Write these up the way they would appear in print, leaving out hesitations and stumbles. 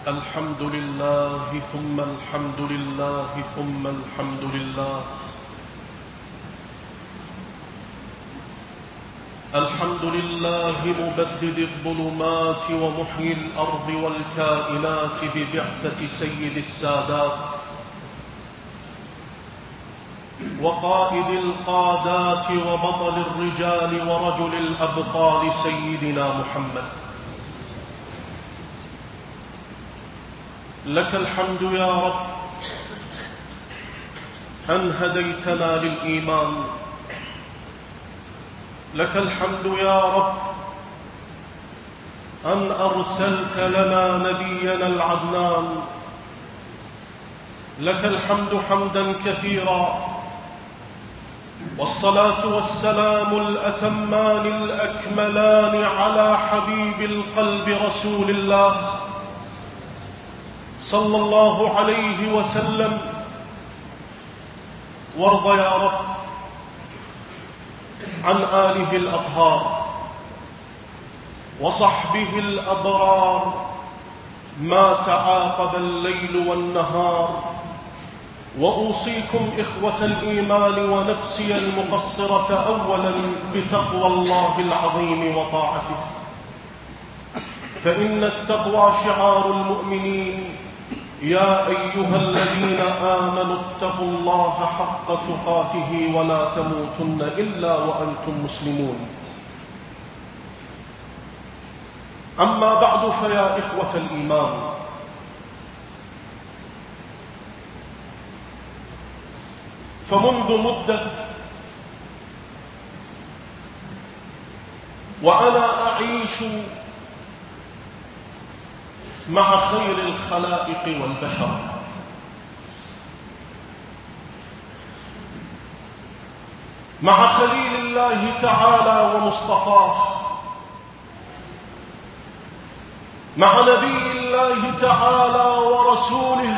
الحمد لله ثم الحمد لله ثم الحمد لله. الحمد لله مبدد الظلمات ومحيي الأرض والكائنات ببعثة سيد السادات وقائد القادات وبطل الرجال ورجل الأبطال سيدنا محمد. لك الحمد يا رب أن هديتنا للإيمان، لك الحمد يا رب أن أرسلت لنا نبينا العدنان، لك الحمد حمدا كثيرا، والصلاة والسلام الأتمان الأكملان على حبيب القلب رسول الله صلى الله عليه وسلم. وارض يا رب عن آله الأطهار وصحبه الأبرار ما تعاقب الليل والنهار. وأوصيكم إخوة الإيمان ونفسي المقصرة أولا بتقوى الله العظيم وطاعته، فإن التقوى شعار المؤمنين. يا أيها الذين آمنوا اتقوا الله حق تقاته ولا تموتن إلا وأنتم مسلمون. أما بعد، فيا إخوة الإيمان، فمنذ مدة وأنا أعيش مع خير الخلائق والبشر، مع خليل الله تعالى ومصطفاه، مع نبي الله تعالى ورسوله،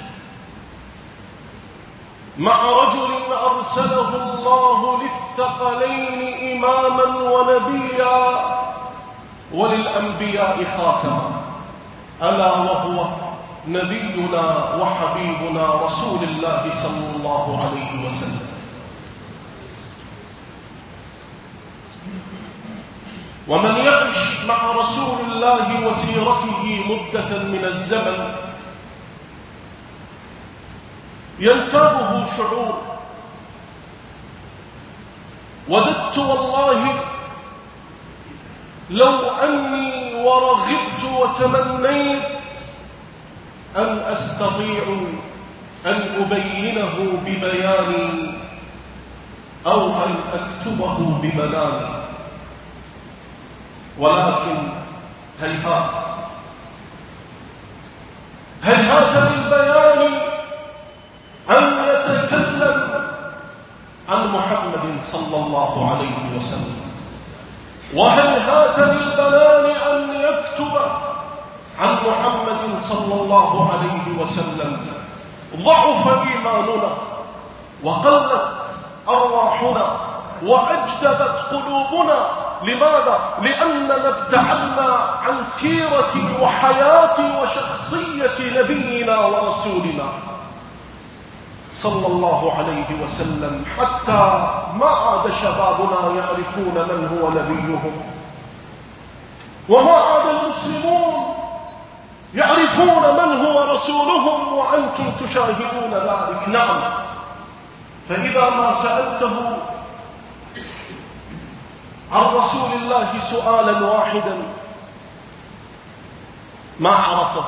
مع رجل أرسله الله للثقلين إماما ونبيا وللأنبياء خاتما، ألا وهو نبينا وحبيبنا رسول الله صلى الله عليه وسلم. ومن يعش مع رسول الله وسيرته مدة من الزمن ينتابه شعور. وددت والله لو أني ورغبت وتمنيت أن أستطيع أن أبينه ببياني أو أن أكتبه ببناني، ولكن هيهات للبيان أن يتكلم عن محمد صلى الله عليه وسلم، وهيهات للبنان أن يكتب عن محمد صلى الله عليه وسلم. ضعف إيماننا وقلت أرواحنا وأجدبت قلوبنا. لماذا؟ لأننا ابتعدنا عن سيرة وحياة وشخصية نبينا ورسولنا صلى الله عليه وسلم، حتى ما عاد شبابنا يعرفون من هو نبيهم، وما عاد المسلمون يعرفون من هو رسولهم، وأنتم تشاهدون ذلك. نعم، فإذا ما سألته عن رسول الله سؤالا واحدا ما عرفه.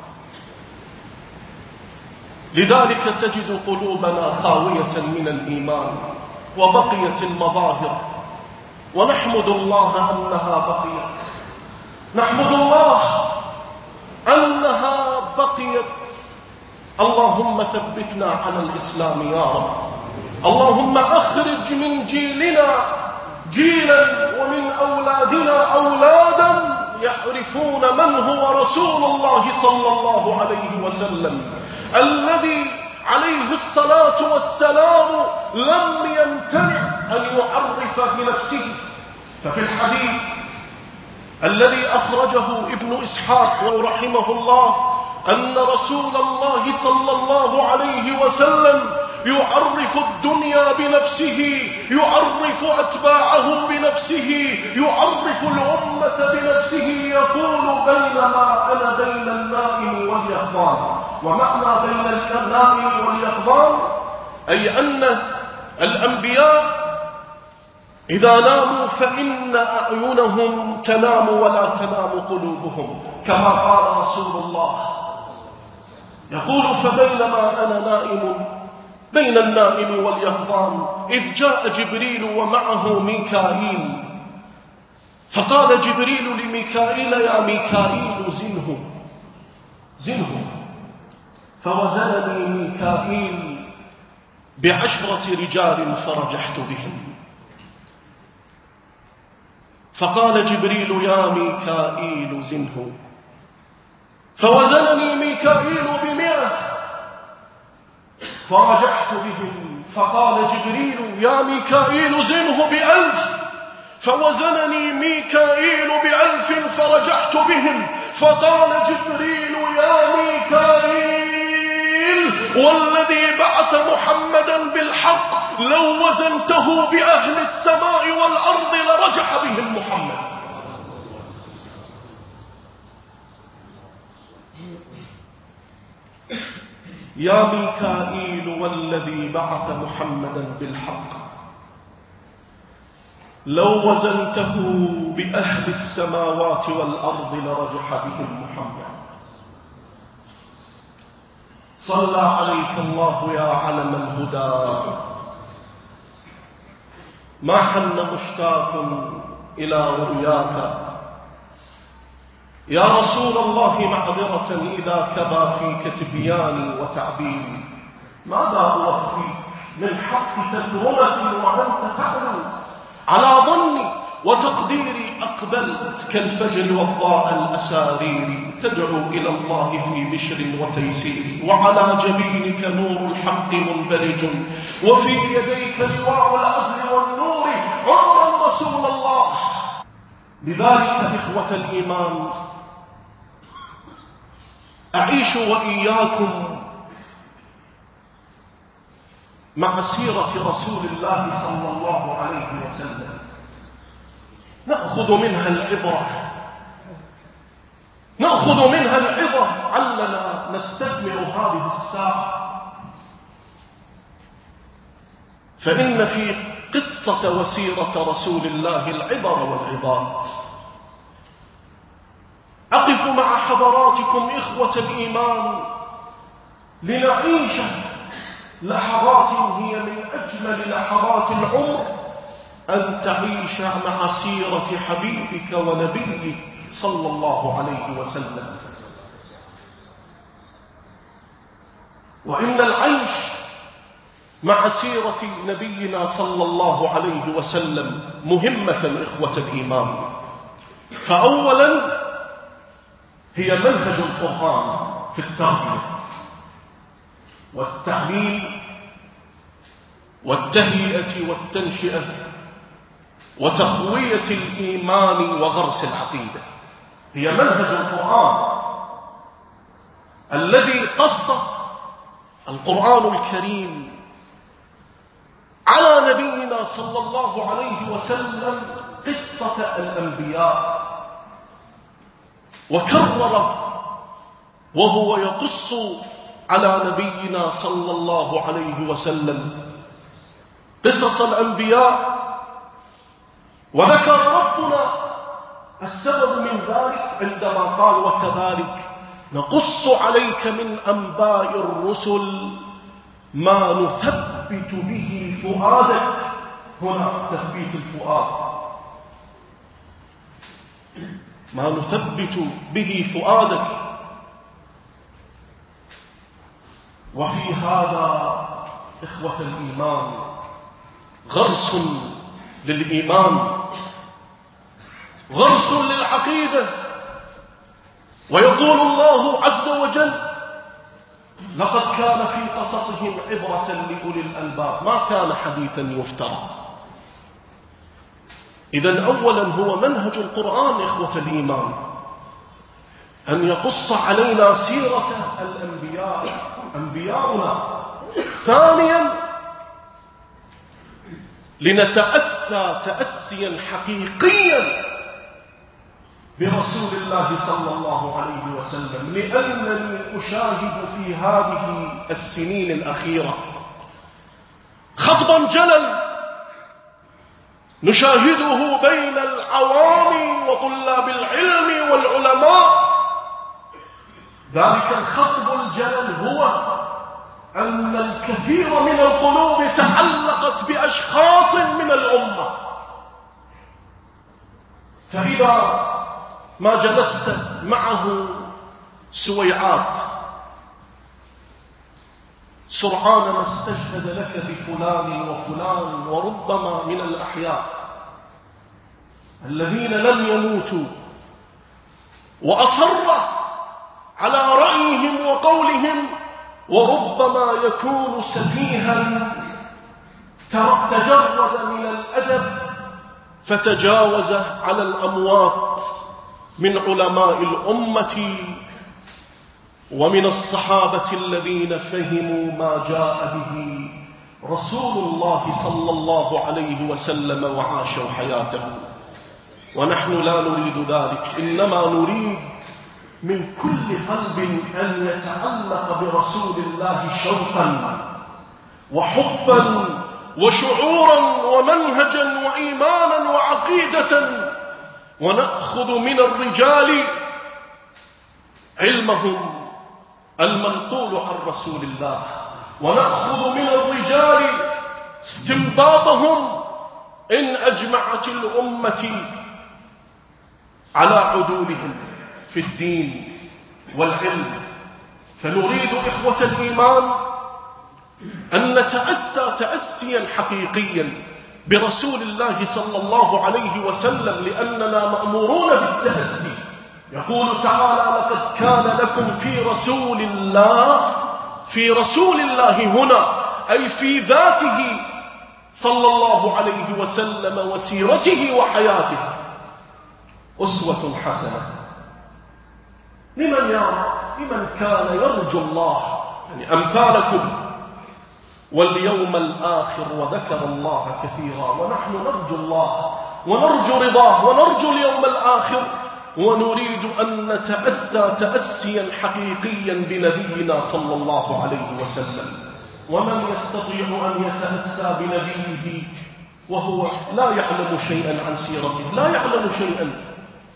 لذلك تجد قلوبنا خاوية من الإيمان وبقيت المظاهر، ونحمد الله أنها بقيت، نحمد الله أنها بقيت. اللهم ثبتنا على الإسلام يا رب. اللهم أخرج من جيلنا جيلا ومن أولادنا أولادا يعرفون من هو رسول الله صلى الله عليه وسلم، الذي عليه الصلاة والسلام لم يمتنع أن يعرف بنفسه. ففي الحديث الذي أخرجه ابن إسحاق رحمه الله أن رسول الله صلى الله عليه وسلم يعرف الدنيا بنفسه، يعرف أتباعه بنفسه، يعرف الأمة بنفسه، يقول بينما أنا بين النائم واليقظان. ومعنى بين النائم واليقظان أي أن الأنبياء إذا ناموا فإن أعينهم تنام ولا تنام قلوبهم، كما قال رسول الله يقول فبينما أنا نائم بين النائم واليقظان إذ جاء جبريل ومعه ميكائيل، فقال جبريل لميكائيل يا ميكائيل زنه، فوزنني ميكائيل ب10 رجال فرجحت بهم. فقال جبريل يا ميكائيل زنه، فوزنني ميكائيل ب100 فرجحت بهم. فقال جبريل يا ميكائيل زنه ب1000، فوزنني ميكائيل ب1000 فرجحت بهم. فقال جبريل يا ميكائيل والذي بعث محمدا بالحق لو وزنته بأهل السماء والأرض لرجح بهم محمد. يا ميكائيل والذي بعث محمدا بالحق لو وزنته بأهل السماوات والأرض لرجح بهم محمد. صلى عليك الله يا علم الهدى، ما حن مشتاق إلى رؤياك يا رسول الله معذرة إذا كبى فيك تبياني وتعبيري. ماذا أوفيك من حق تكرمة وأنت تعلم على ظني وتقديري أقبلت كالفجر والضاء الأسارير تدعو إلى الله في بشر وتيسير، وعلى جبينك نور الحق منبلج وفي يديك لواء العدل والنور عمرا رسول الله. لذلك إخوة الإيمان أعيش وإياكم مع سيرة رسول الله صلى الله عليه وسلم، نأخذ منها العبرة علنا نستثمر هذه الساعة. فإن في قصة وسيرة رسول الله العبر والعظات. أقف مع حضراتكم إخوة الإيمان لنعيش لحظات هي من أجمل لحظات العمر، أن تعيش مع سيرة حبيبك ونبيك صلى الله عليه وسلم. وإن العيش مع سيرة نبينا صلى الله عليه وسلم مهمة إخوة الإيمان. فأولا هي منهج القرآن في التربية والتعليم والتهيئة والتنشئة وتقوية الإيمان وغرس العقيدة. هي منهج القرآن الذي قص القرآن الكريم على نبينا صلى الله عليه وسلم قصة الأنبياء، وكرر وهو يقص على نبينا صلى الله عليه وسلم قصص الأنبياء. وذكر ربنا السبب من ذلك عندما قال وكذلك نقص عليك من أنباء الرسل ما نثبت به فؤادك. هنا تثبيت الفؤاد، ما نثبت به فؤادك. وفي هذا إخوة الإيمان غرس للإيمان، غرس للعقيدة. ويقول الله عز وجل لقد كان في قصصهم عبرة لأولي الألباب ما كان حديثا يفترى. إذن أولا هو منهج القرآن إخوة الإيمان، أن يقص علينا سيرة الأنبياء أنبياؤنا. ثانيا لنتأسى تأسيا حقيقيا برسول الله صلى الله عليه وسلم، لأنني أشاهد في هذه السنين الأخيرة خطبا جلل نشاهده بين العوام وطلاب العلم والعلماء. ذلك الخطب الجلل هو أن الكثير من القلوب تعلقت بأشخاص من الأمة، فإذا ما جلست معه سويعات سرعان ما استشهد لك بفلان وفلان، وربما من الأحياء الذين لم يموتوا وأصر على رأيهم وقولهم، وربما يكون سفيها تجرد من الأدب فتجاوز على الأموات من علماء الأمة ومن الصحابة الذين فهموا ما جاء به رسول الله صلى الله عليه وسلم وعاشوا حياته. ونحن لا نريد ذلك، إنما نريد من كل قلب أن يتعلق برسول الله شوقا وحبا وشعورا ومنهجا وإيمانا وعقيدة، ونأخذ من الرجال علمهم المنقول عن رسول الله، ونأخذ من الرجال استنباطهم إن أجمعت الأمة على عدولهم في الدين والعلم. فنريد إخوة الإيمان أن نتأسى تأسيا حقيقيا برسول الله صلى الله عليه وسلم، لأننا مأمورون بالتأسي. يقول تعالى: لقد كان لكم في رسول الله هنا، أي في ذاته صلى الله عليه وسلم وسيرته وحياته، أسوة حسنة لمن كان يرجو الله، يعني أمثالكم، واليوم الآخر وذكر الله كثيرا. ونحن نرجو الله ونرجو رضاه ونرجو اليوم الآخر، ونريد أن نتأسى تأسيا حقيقيا بنبينا صلى الله عليه وسلم. ومن يستطيع أن يتأسى بنبيه وهو لا يعلم شيئا عن سيرته، لا يعلم شيئا؟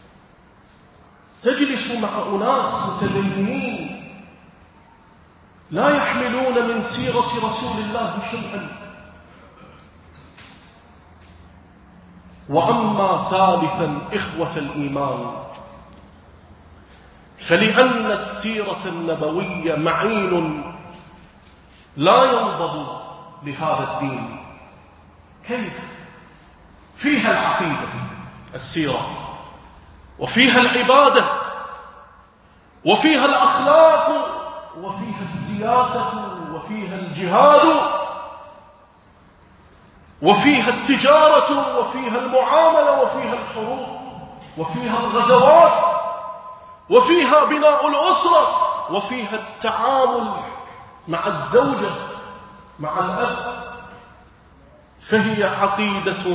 تجلس مع أناس متدينين لا يحملون من سيرة رسول الله شيئا. وأما ثالثا إخوة الإيمان، فلأن السيرة النبوية معين لا ينضب لهذا الدين. كيف؟ فيها العقيدة السيرة، وفيها العبادة، وفيها الأخلاق، وفيها السياسة، وفيها الجهاد، وفيها التجارة، وفيها المعاملة، وفيها الحروب، وفيها الغزوات، وفيها بناء الأسرة، وفيها التعامل مع الزوجة، مع الأب. فهي عقيدة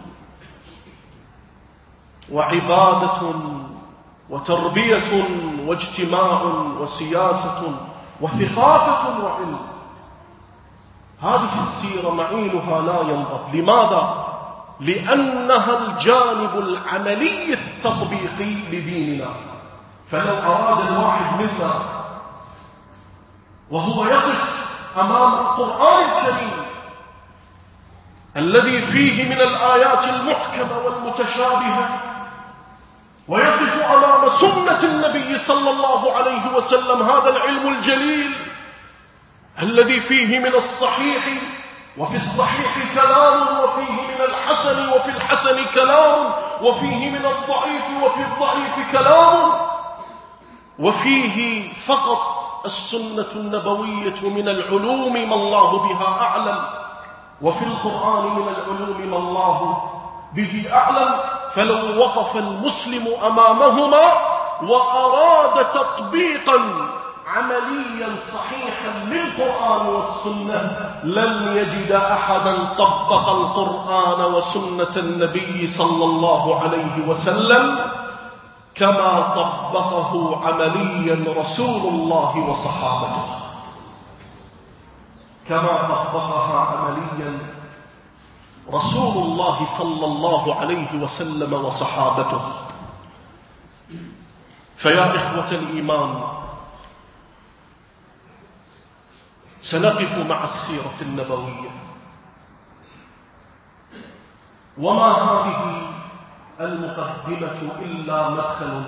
وعبادة وتربية واجتماع وسياسة وثقافة وعلم. هذه السيرة معينها لا ينضب. لماذا؟ لأنها الجانب العملي التطبيقي لديننا. فلو أراد الواحد منا وهو يقف أمام القرآن الكريم الذي فيه من الآيات المحكمة والمتشابهة، ويقف أمام سنة النبي صلى الله عليه وسلم، هذا العلم الجليل الذي فيه من الصحيح وفي الصحيح كلام، وفيه من الحسن وفي الحسن كلام، وفيه من الضعيف وفي الضعيف كلام، وفيه فقط السنة النبوية من العلوم ما الله بها أعلم، وفي القرآن من العلوم ما الله به أعلم. فلو وقف المسلم أمامهما وأراد تطبيقا عمليا صحيحا للقرآن والسنة لن يجد أحدا طبق القرآن وسنة النبي صلى الله عليه وسلم كما طبقه عمليا رسول الله وصحابته، كما طبقها عمليا رسول الله صلى الله عليه وسلم وصحابته. فيا إخوة الإيمان، سنقف مع السيرة النبوية، وما هذه المقدمة إلا مدخل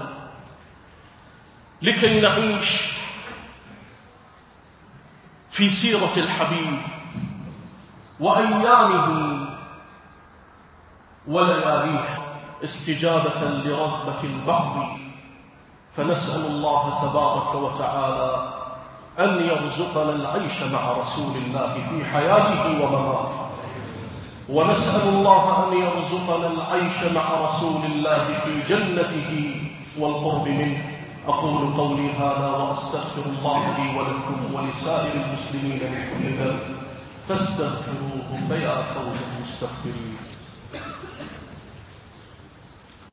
لكي نعيش في سيرة الحبيب وأيامه ولياليه استجابة لرغبة البعض. فنسأل الله تبارك وتعالى أن يرزقنا العيش مع رسول الله في حياته ومماته، ونسأل الله أن يرزقنا العيش مع رسول الله في جنته والقرب منه. أقول قولي هذا وأستغفر الله لي ولكم ولسائر المسلمين من كل ذنب فاستغفروه فيا فوز المستغفرين.